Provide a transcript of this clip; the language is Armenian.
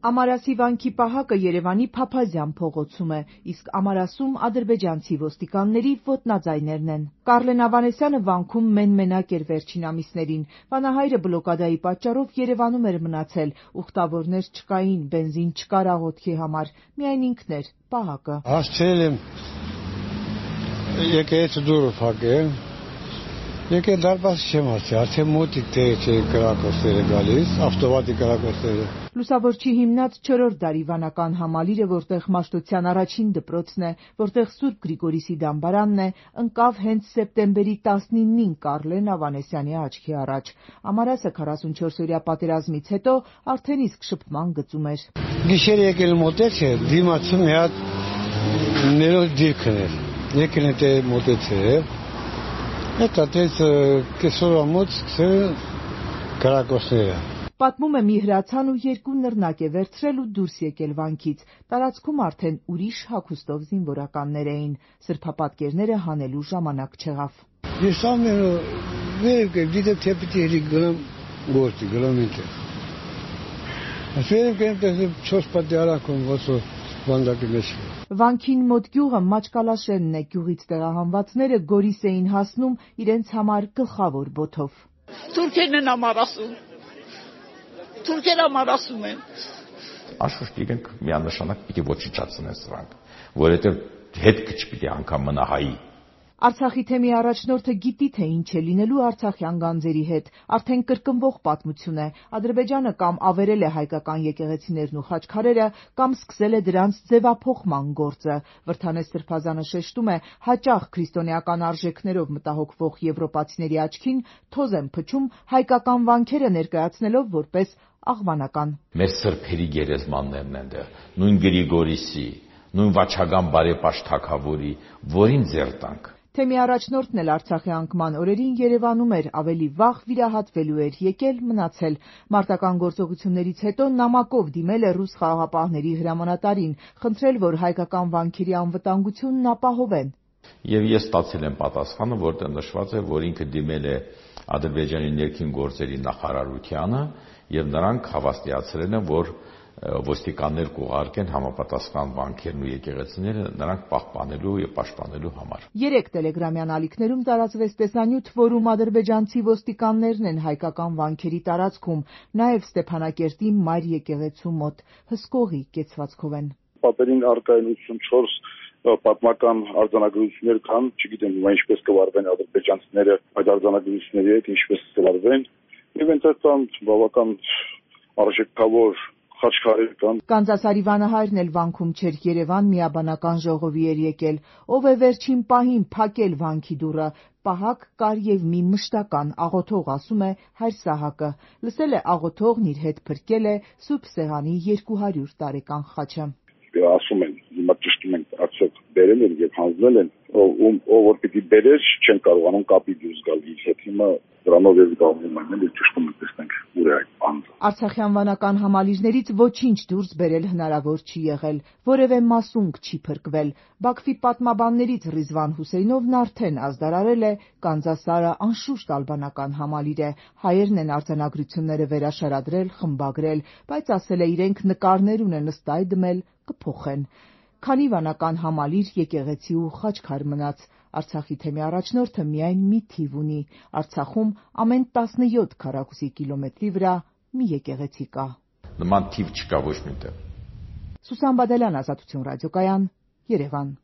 Ամարասի վանքի պահակը Երևանի Փափազյան փողոցում է, իսկ Ամարասում ադրբեջանցի ոստիկանների ոտնաձայներն են։ Կարլեն Ավանեսյանը վանքում մեն-մենակ էր վերջին ամիսներին։ Վանահայրը բլոկադայի պատճառով Երևանում էր մնացել, ուխտավորներ չկային, բենզին չկար աղոթքի համար, միայն ինքն էր պահակը։ Հասցրել եմ եկեղեցու դուռը փակել, եկել դարպասը չեմ հասցրել, արդեն մոտիկ կրակոցները գալիս, ավտոմատիկ կրակոցները։ Լուսավորչի հիմնած 4-րդ դարի վանական համալիրը, որտեղ Մաշտոցյան առաջին դպրոցն է, որտեղ Սուրբ Գրիգորիսի դամբարանն է, ընկավ հենց սեպտեմբերի 19-ին Կարլեն Ավանեսյանի աչքի առաջ։ Ամարասը 44-օրյա պատերազմից հետո արդեն իսկ շփման գծում էր։ Գիշեր եկել մոտեց է, դիմացում մի հատ ներոլ դիրքն էր, եկել է մոտեցել, հետո կեսօրվա մոտ սկսել կրակոցները։ Պատմում է մի հրացան ու 2 նռնակ է վերցրել ու դուրս եկել վանքից։ Տարածքում արդեն ուրիշ հագուստով զինվորականներ էին։ Սրբապատկերները հանելու ժամանակ չեղավ։ Ես ամենը վերև կեմ, դիտեմ թե պիտի հերի գլամ գործի, գլամ ինտեղ։ Վերև կեմ տեսեմ 4 պատի արանքում ոսով վանդակի մեջ։ Վանքին մոտ գյուղը Մաճկալաշենն է, գյուղից տեղահանվածները Գորիս էին հասնում իրենց համար գլխավոր բոթով։ Թուրքերն են ամարասում։ Թուրքերը ամարասում են։ Անշուշտ իրենք միանշանակ պիտի ոչնչացնեն սրանք, որովհետև հետքը չպիտի անգամ մնա հայի։ Արցախի թեմի առաջնորդը գիտի, թե ինչ է լինելու արցախյան գանձերի հետ, արդեն կրկնվող պատմություն է։ Ադրբեջանը կամ ավերել է հայկական եկեղեցիներն ու խաչքարերը, կամ սկսել է դրանց ձևափոխման գործը։ Վրդանես Սրբազանը շեշտում է, հաճախ քրիստոնեական արժեքներով մտահոգվող եվրոպացիների աչքին թոզ են փչում հայկական վանքերը ներկայացնելով որպես աղվանական։ Մեր սրբերի գերեզմաններն են դեռ, նույն Գրիգորիսի, նույն Վաչագան բարեպաշտ թագավորի, որին ձեռ տանք։ Թեմի առաջնորդն էլ Արցախի անկման օրերին Երևանում էր, ավելի վաղ վիրահատվելու էր, եկել մնացել։ Մարտական գործողություններից հետո նամակով դիմել է ռուս խաղաղապահների հրամանատարին, խնդրել, որ հայկական վանքերի անվտանգությունն ապահովեն։ Եվ ես ստացել եմ պատասխանը, որտեղ նշված է, որ ինքը դիմել է Ադրբեջանի ներքին գործերի նախարարությանը եւ նրանք հավաստիացրել են, որ ոստիկաններ կուղարկեն համապատասխան վանքերն ու եկեղեցիները նրանք պահպանելու եւ պաշտպանելու համար։ 3 տելեգրամյան ալիքներում տարածվեց տեսանյութ, որում ադրբեջանցի ոստիկաններն են հայկական վանքերի տարածքում, նաեւ Ստեփանակերտի Մայր եկեղեցու մոտ հսկողի կեցվածքով են։ Պատերին առկա են 84 պատմական արձանագրություններ կան, չգիտեմ ինչպես կվարվեն ադրբեջանցիները այդ արձանագրությունների հետ, ինչպես կվարվեն, եւ այնտեղ բավական արժեքավոր խաչքարեր կան։ Կանձասարի վանահայրն էլ վանքում չէր, Երևան միաբանական ժողովի էր եկել։ Ով է վերջին պահին փակել վանքի դուռը։ Պահակ կար եւ մի մշտական աղոթող, ասում է հայր Սահակը։ Լսել է աղոթողն իր հետ փրկել է Սուրբ Սեղանի 200 տարեկան խաչը։ Ասում են, հիմա ճշտում են, արդյոք բերել են եւ հանձնել են, ով որ պիտի բերեր, չեն կարողանում կապի դուրս գալ իր հետ։ Հիմա դրանով էլ գալու են, ճշտում են, տեսնենք ուր է այդ անձը։ Արցախյան վանական համալիրներից ոչինչ դուրս բերել հնարավոր չի եղել, որևէ մասունք չի փրկվել։ Բաքվի պատմաբաններից Ռիզվան Հուսեյնովն արդեն ազդարարել է Կանձասարը անշուշտ ալբանական համալիր է։ Հայերն են արձանագրությունները վերաշարադրել, խմբագրել, բայց ասել է իրենք նկարներ ունեն ըստ այդմել կփոխեն։ Քանի վանական համալիր, եկեղեցի ու խաչքար մնաց։ Արցախի թեմի առաջնորդը միայն մի թիվ ունի։ Արցախում ամեն 17 քառակուսի կիլոմետրի վրա մի եկեղեցի կա։ Նման թիվ չկա ոչ միտեղ։ Սուսան Բադալյան, Ազատություն ռադիոկայան, Երևան։